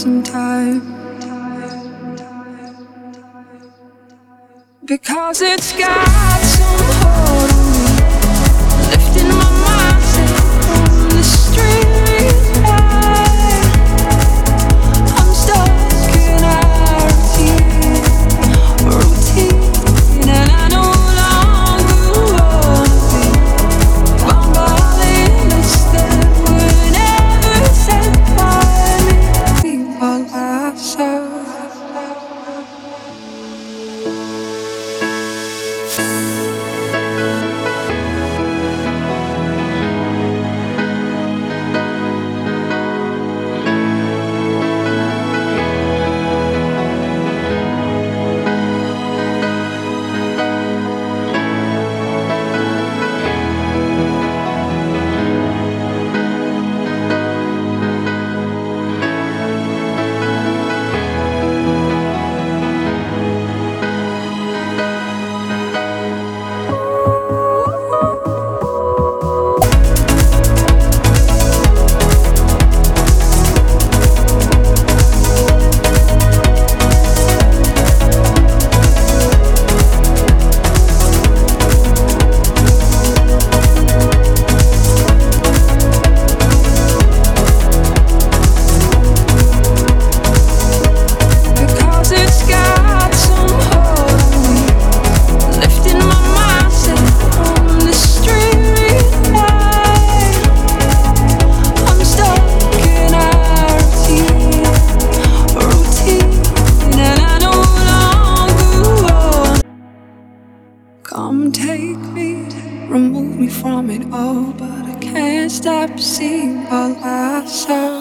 some time, because it's got some hold on me, lifting my mindset on the street light. I'm stuck in our routine, and I no longer wanna be bombarded instead. Were never set by me. People I serve. Come take me, remove me from it all, but I can't stop seeing all I saw.